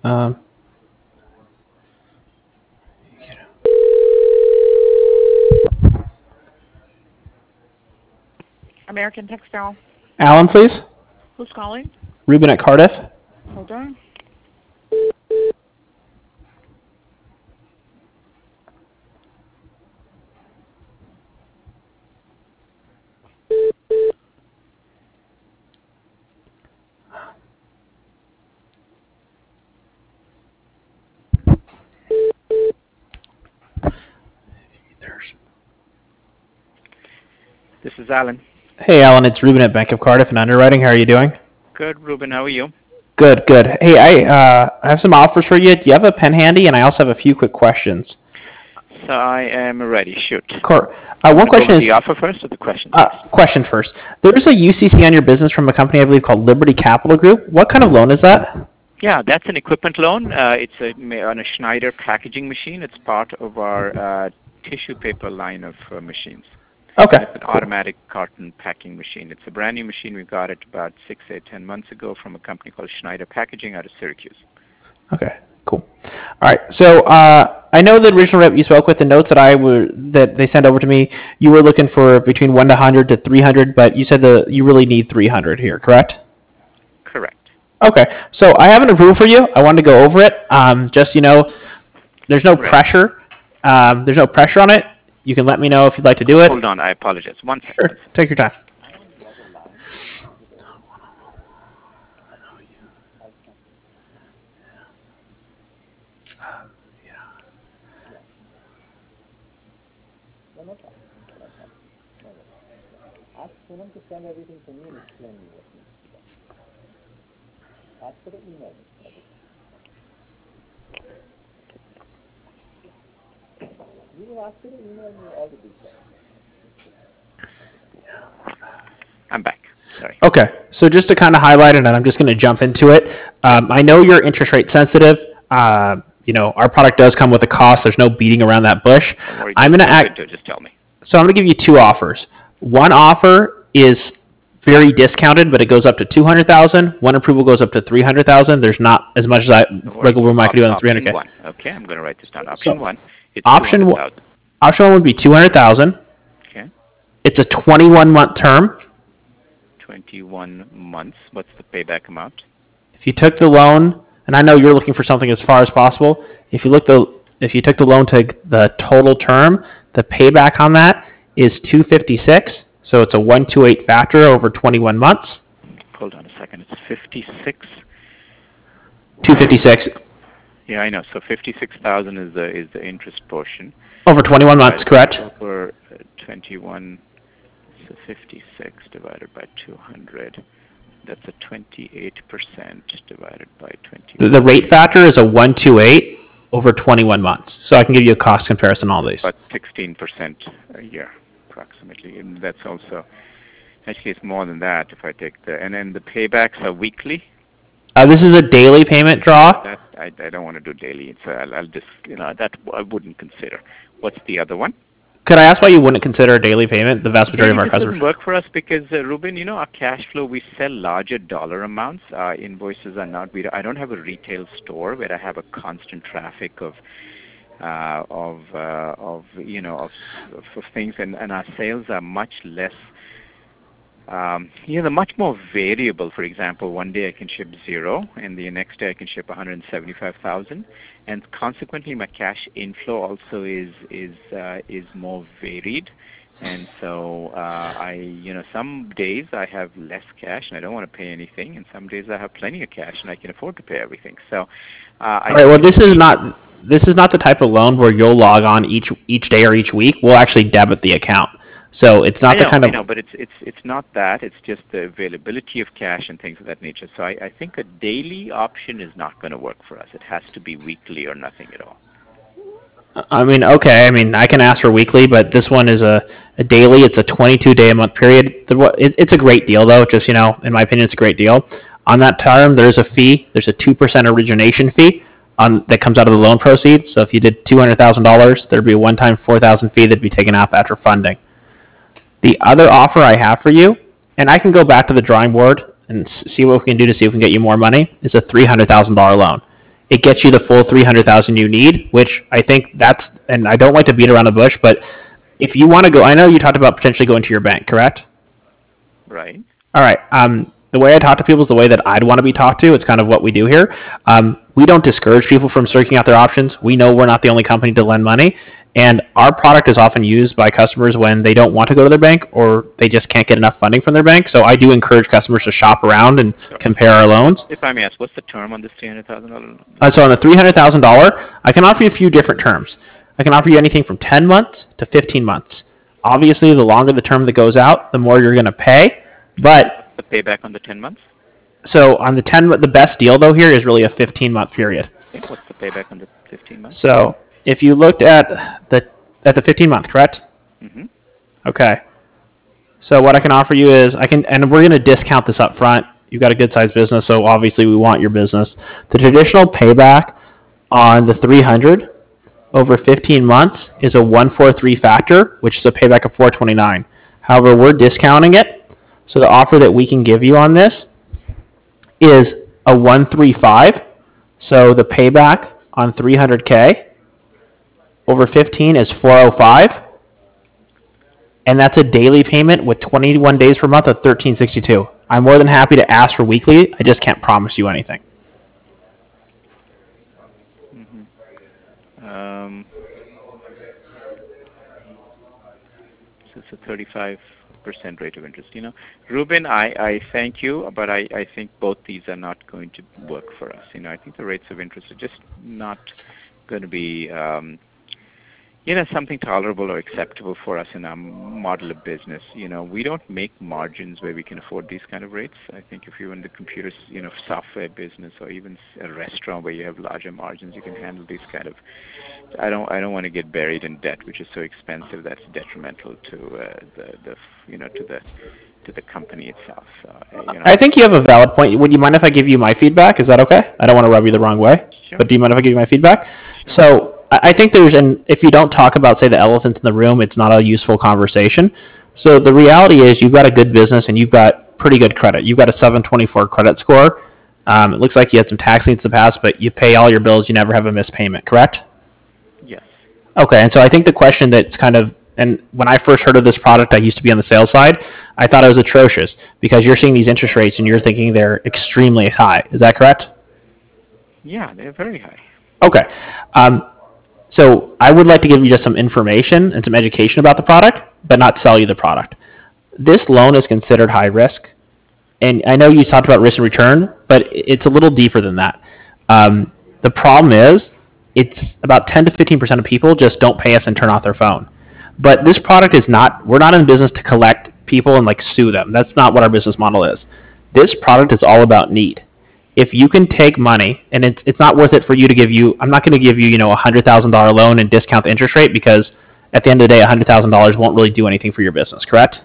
Um, American Textile. Alan, please. Who's calling? Ruben at Cardiff. Hold on. This is Alan. Hey, Alan, it's Ruben at Bank of Cardiff and Underwriting. How are you doing? Good, Ruben. How are you? Good, good. Hey, I have some offers for you. Do you have a pen handy? And I also have a few quick questions. So I am ready. Shoot. One question is the offer first or the question? Question first. There's a UCC on your business from a company I believe called Liberty Capital Group. What kind of loan is that? Yeah, that's an equipment loan. It's on a Schneider packaging machine. It's part of our tissue paper line of machines. Okay. It's an automatic carton packing machine. It's a brand new machine. We got it about 6, 8, 10 months ago from a company called Schneider Packaging out of Syracuse. Okay, cool. All right. So I know the original rep you spoke with, the notes that they sent over to me, you were looking for between 100 to 300, but you said you really need 300 here, correct? Correct. Okay. So I have an approval for you. I wanted to go over it. There's no pressure. There's no pressure on it. You can let me know if you'd like to do it. Hold on. I apologize. One second. Sure. Take your time. I'm back. Sorry. Okay, so just to kind of highlight it, and I'm just going to jump into it. I know you're interest rate sensitive. Our product does come with a cost. There's no beating around that bush. I'm going to just tell me. So I'm going to give you two offers. One offer is very discounted, but it goes up to $200,000. One approval goes up to $300,000. There's not as much as regular room I could do on $300K. One. Okay, I'm going to write this down. Option one. Option one would be $200,000. Okay. It's a 21-month term. 21 months. What's the payback amount? If you took the loan, and I know you're looking for something as far as possible, if you took the loan to the total term, the payback on that is $256. So it's a 128 factor over 21 months. Hold on a second. It's 56. 256. Yeah, I know. So 56,000 is the interest portion. Over 21 months, correct? Over 21. So 56 divided by 200. That's a 28% divided by 20. The rate factor is a 128 over 21 months. So I can give you a cost comparison on all these. About 16% a year, approximately. And that's also, actually it's more than that if I take and then the paybacks are weekly. This is a daily payment draw. That I don't want to do daily. It's I'll just, that I wouldn't consider. What's the other one? Could I ask why you wouldn't consider a daily payment? The vast majority of our customers doesn't work for us because Ruben, our cash flow, we sell larger dollar amounts. Our invoices are not. I don't have a retail store where I have a constant traffic of things, and our sales are much less. They're much more variable. For example, one day I can ship 0, and the next day I can ship 175,000, and consequently my cash inflow also is more varied. And so some days I have less cash and I don't want to pay anything, and some days I have plenty of cash and I can afford to pay everything. So, all right. Well, this is not the type of loan where you'll log on each day or each week. We'll actually debit the account. So it's not the kind of. I know, but it's not that. It's just the availability of cash and things of that nature. So I think a daily option is not going to work for us. It has to be weekly or nothing at all. Okay. I can ask for weekly, but this one is a daily. It's a 22-day-a-month period. It's a great deal, though. Just, in my opinion, it's a great deal. On that term, there's a fee. There's a 2% origination fee that comes out of the loan proceeds. So if you did $200,000, there'd be a one-time $4,000 fee that'd be taken off after funding. The other offer I have for you, and I can go back to the drawing board and see what we can do to see if we can get you more money, is a $300,000 loan. it gets you the full 300,000 you need, which I think that's, and I don't like to beat around the bush, but if you want to go, I know you talked about potentially going to your bank, correct? Right. All right. The way I talk to people is the way that I'd want to be talked to. It's kind of what we do here. We don't discourage people from searching out their options. We know we're not the only company to lend money, and our product is often used by customers when they don't want to go to their bank or they just can't get enough funding from their bank. So I do encourage customers to shop around and compare our loans. If I may ask, what's the term on this $300,000? So on the $300,000, I can offer you a few different terms. I can offer you anything from 10 months to 15 months. Obviously, the longer the term that goes out, the more you're going to pay. But The payback on the 10 months? so on the 10, the best deal though here is really a 15-month period. Okay. What's the payback on the 15 months? So if you looked at the 15-month, correct? Mm-hmm. Okay. So what I can offer you is and we're going to discount this up front. You've got a good sized business, so obviously we want your business. The traditional payback on the 300 over 15 months is a 143 factor, which is a payback of 429. However, we're discounting it, so the offer that we can give you on this is a 135. So the payback on 300K over 15 is 405. And that's a daily payment with 21 days per month of 1362. I'm more than happy to ask for weekly. I just can't promise you anything. So it's a 35% rate of interest. Ruben, I thank you, but I think both these are not going to work for us. I think the rates of interest are just not going to be something tolerable or acceptable for us in our model of business. We don't make margins where we can afford these kind of rates. I think if you're in the computer, software business or even a restaurant where you have larger margins, you can handle these kind of. I don't want to get buried in debt, which is so expensive that's detrimental to the company itself. I think you have a valid point. Would you mind if I give you my feedback? Is that okay? I don't want to rub you the wrong way. Sure. But do you mind if I give you my feedback? Sure. So I think if you don't talk about, say, the elephant in the room, it's not a useful conversation. So the reality is you've got a good business and you've got pretty good credit. You've got a 724 credit score. It looks like you had some tax needs to pass, but you pay all your bills. You never have a missed payment, correct? Yes. Okay, and so I think the question that's and when I first heard of this product, I used to be on the sales side, I thought it was atrocious because you're seeing these interest rates and you're thinking they're extremely high. Is that correct? Yeah, they're very high. Okay. So I would like to give you just some information and some education about the product, but not sell you the product. This loan is considered high risk. And I know you talked about risk and return, but it's a little deeper than that. The problem is it's about 10 to 15% of people just don't pay us and turn off their phone. But this product we're not in business to collect people and sue them. That's not what our business model is. This product is all about need. If you can take money, and it's not worth it for you to give you, I'm not going to give you, a $100,000 loan and discount the interest rate because at the end of the day, $100,000 won't really do anything for your business, correct?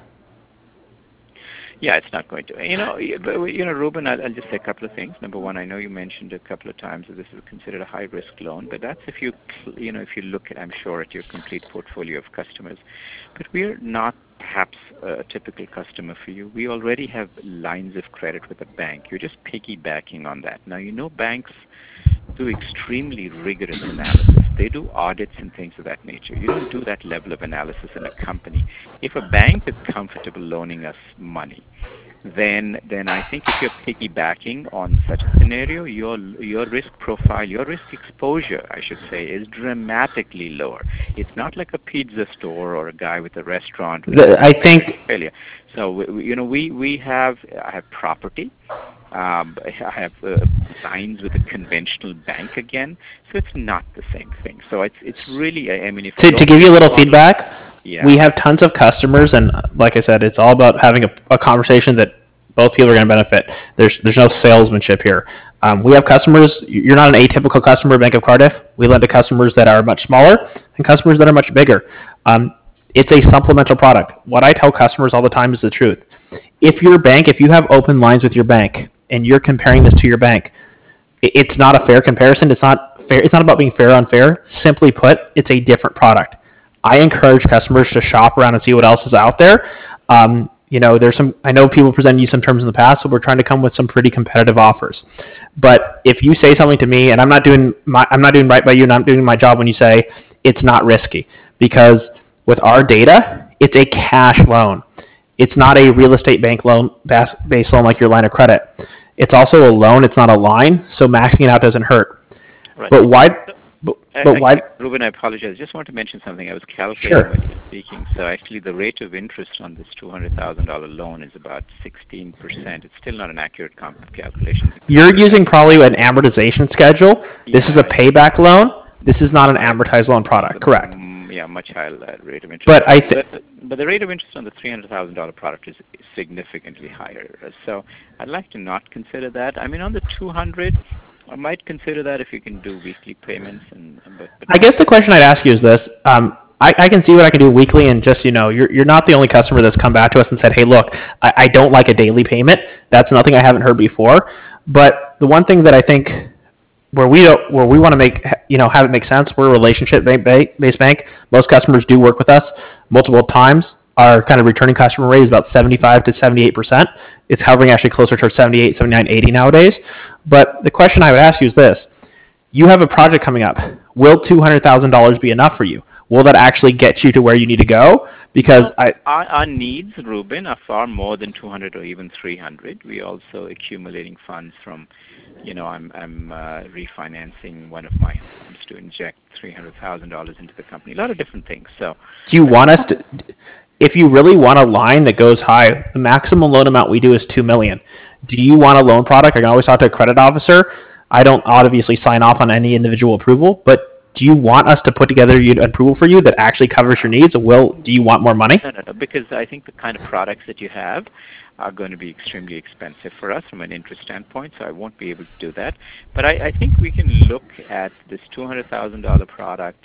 Yeah, it's not going to. Ruben, I'll just say a couple of things. Number one, I know you mentioned a couple of times that this is considered a high-risk loan, but that's if you look at, I'm sure, at your complete portfolio of customers. But we're not perhaps a typical customer for you. We already have lines of credit with a bank. You're just piggybacking on that. Now, banks do extremely rigorous analysis. They do audits and things of that nature. You don't do that level of analysis in a company. If a bank is comfortable loaning us money, then I think if you're piggybacking on such a scenario, your risk profile, your risk exposure, I should say, is dramatically lower. It's not like a pizza store or a guy with a restaurant. I think failure. So I have property. I have lines with a conventional bank again, so it's not the same thing. So it's really, I mean, if to give you a little feedback. Yeah. We have tons of customers, and like I said, it's all about having a conversation that both people are going to benefit. There's no salesmanship here. We have customers. You're not an atypical customer of Bank of Cardiff. We lend to customers that are much smaller and customers that are much bigger. It's a supplemental product. What I tell customers all the time is the truth. If you have open lines with your bank and you're comparing this to your bank, it's not a fair comparison. It's not fair. It's not about being fair or unfair. Simply put, it's a different product. I encourage customers to shop around and see what else is out there. there's some. I know people presented you some terms in the past, so we're trying to come with some pretty competitive offers. But if you say something to me, and I'm not doing right by you, and I'm doing my job when you say it's not risky, because with our data, it's a cash loan. It's not a real estate bank loan based loan like your line of credit. It's also a loan. It's not a line, so maxing it out doesn't hurt. Right. But why? But why? Ruben, I apologize. Just want to mention something. I was calculating Sure. when you were speaking. So actually, the rate of interest on this $200,000 loan is about 16%. It's still not an accurate calculation. You're using probably an amortization schedule. This is a payback loan. This is not an amortized loan product. Correct. Yeah, much higher rate of interest. But the rate of interest on the $300,000 product is significantly higher. So I'd like to not consider that. I mean, on the 200, I might consider that if you can do weekly payments. But I guess the question I'd ask you is this. I can see what I can do weekly, and just, you're not the only customer that's come back to us and said, hey, look, I don't like a daily payment. That's nothing I haven't heard before. But the one thing that I think where we want to make, have it make sense, we're a relationship-based bank. Most customers do work with us multiple times. Our kind of returning customer rate is about 75 to 78%. It's hovering actually closer to 78, 79, 80 nowadays. But the question I would ask you is this. You have a project coming up. Will $200,000 be enough for you? Will that actually get you to where you need to go? Because our needs, Ruben, are far more than 200 or even 300. We're also accumulating funds from, I'm refinancing one of my homes to inject $300,000 into the company. A lot of different things. So, do you want us to? If you really want a line that goes high, the maximum loan amount we do is $2 million. Do you want a loan product? I can always talk to a credit officer. I don't obviously sign off on any individual approval, but do you want us to put together an approval for you that actually covers your needs? Do you want more money? No, because I think the kind of products that you have are going to be extremely expensive for us from an interest standpoint, so I won't be able to do that. But I think we can look at this $200,000 product.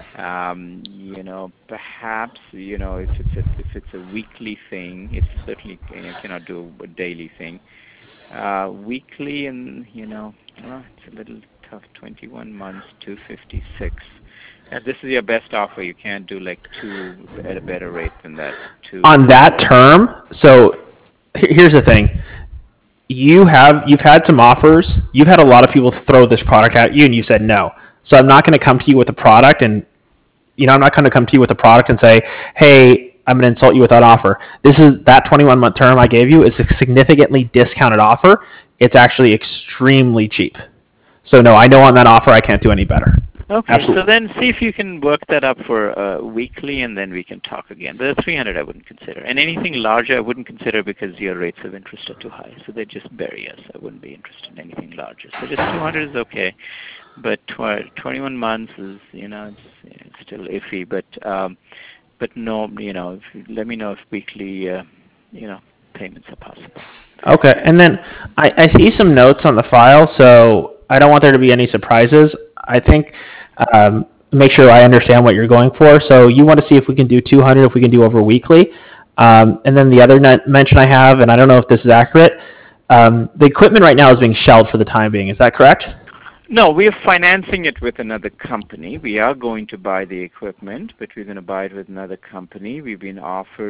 Perhaps if it's a weekly thing, it's certainly cannot do a daily thing. Weekly, and it's a little tough. 21 months, 256. This is your best offer. You can't do like two at a better rate than that. On that term. So here's the thing. You've had some offers. You've had a lot of people throw this product at you, and you said no. So I'm not going to come to you with a product, and I'm not going to come to you with a product and say, hey, I'm going to insult you with that offer. That 21-month term I gave you is a significantly discounted offer. It's actually extremely cheap. So no, I know on that offer I can't do any better. Okay, Absolutely. So then see if you can work that up for weekly, and then we can talk again. But the 300 I wouldn't consider. And anything larger I wouldn't consider because your rates of interest are too high. So they just bury us. I wouldn't be interested in anything larger. So just 200 is okay. But 21 months is, it's still iffy. But no, let me know if weekly, payments are possible. Okay, and then I see some notes on the file, so I don't want there to be any surprises. I think make sure I understand what you're going for. So you want to see if we can do 200, if we can do over weekly. And then the other mention I have, and I don't know if this is accurate, the equipment right now is being shelled for the time being. Is that correct? No, we are financing it with another company. We are going to buy the equipment, but we're going to buy it with another company. We've been offered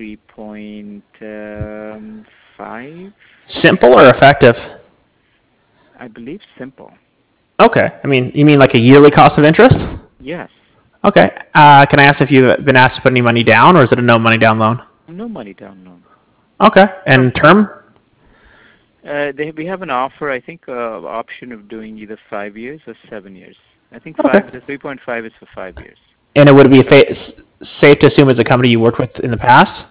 3.5. Simple or effective? I believe simple. Okay. I mean, you mean like a yearly cost of interest? Yes. Okay. Can I ask if you've been asked to put any money down, or is it a no money down loan? No money down loan. Okay. And term? We have an offer, I think, option of doing either 5 years or 7 years. I think Okay. the 3.5 is for 5 years. And it would be safe to assume it's a company you worked with in the past?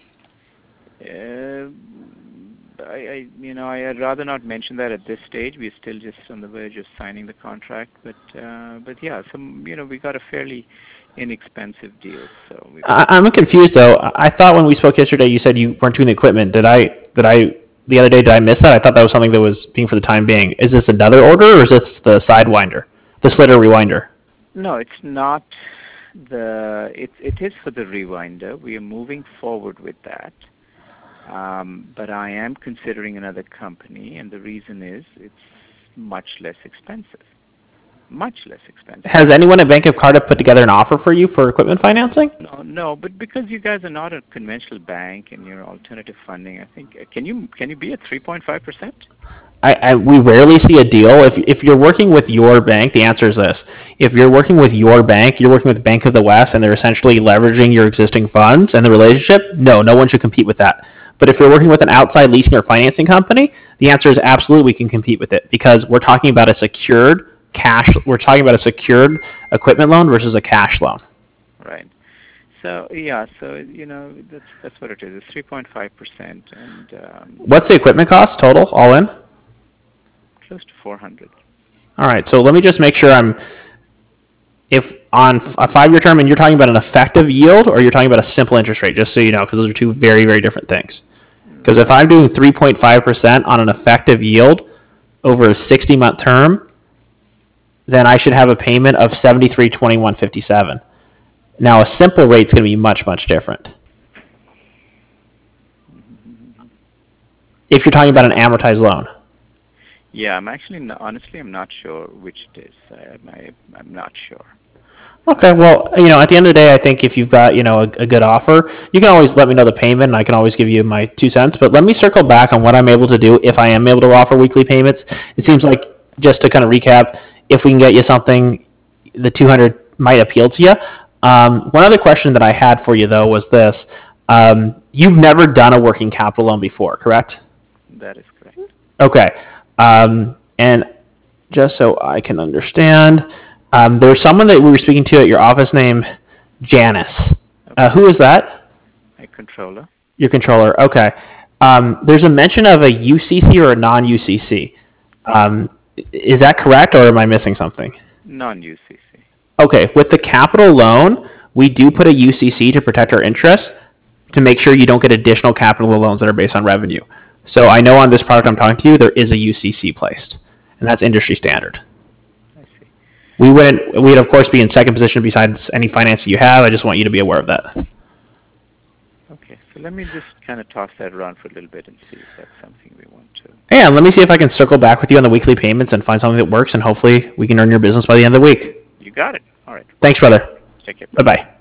I'd rather not mention that at this stage. We're still just on the verge of signing the contract, but yeah, we got a fairly inexpensive deal. So I'm confused though. I thought when we spoke yesterday, you said you weren't doing the equipment. Did I the other day? Did I miss that? I thought that was something that was being for the time being. Is this another order, or is this the Sidewinder, the Slitter Rewinder? No, it's not. It is for the Rewinder. We are moving forward with that. But I am considering another company, and the reason is it's much less expensive. much less expensive. Has anyone at Bank of Carta put together an offer for you for equipment financing? No, but because you guys are not a conventional bank and you're alternative funding, I think can you be at 3.5%? We rarely see a deal. If you're working with your bank, the answer is this. If you're working with your bank, you're working with Bank of the West, and they're essentially leveraging your existing funds and the relationship, no one should compete with that. But if you're working with an outside leasing or financing company, the answer is absolutely we can compete with it because we're talking about a secured equipment loan versus a cash loan. Right. So that's what it is. It's 3.5%, and What's the equipment cost total, all in? close to 400. All right. So let me just make sure if on a 5-year term, and you're talking about an effective yield, or you're talking about a simple interest rate, just so you know, because those are two very, very different things. Because if I'm doing 3.5% on an effective yield over a 60-month term, then I should have a payment of $73.2157. Now, a simple rate is going to be much, much different. If you're talking about an amortized loan. Yeah, honestly, I'm not sure which it is. I'm not sure. Okay, well, at the end of the day, I think if you've got, a good offer, you can always let me know the payment, and I can always give you my 2 cents. But let me circle back on what I'm able to do if I am able to offer weekly payments. It seems like, just to kind of recap, if we can get you something, the 200 might appeal to you. One other question that I had for you, though, was this. You've never done a working capital loan before, correct? That is correct. Okay. And just so I can understand, there's someone that we were speaking to at your office named Janice. Who is that? My controller. Your controller. Okay. There's a mention of a UCC or a non-UCC. Is that correct, or am I missing something? Non-UCC. Okay. With the capital loan, we do put a UCC to protect our interests to make sure you don't get additional capital loans that are based on revenue. So I know on this product I'm talking to you, there is a UCC placed, and that's industry standard. I see. We'd of course be in second position besides any financing you have. I just want you to be aware of that. Okay, so let me just kind of toss that around for a little bit and see if that's something we want to. Yeah, let me see if I can circle back with you on the weekly payments and find something that works, and hopefully we can earn your business by the end of the week. You got it. All right. Thanks, brother. Take care. Bye-bye.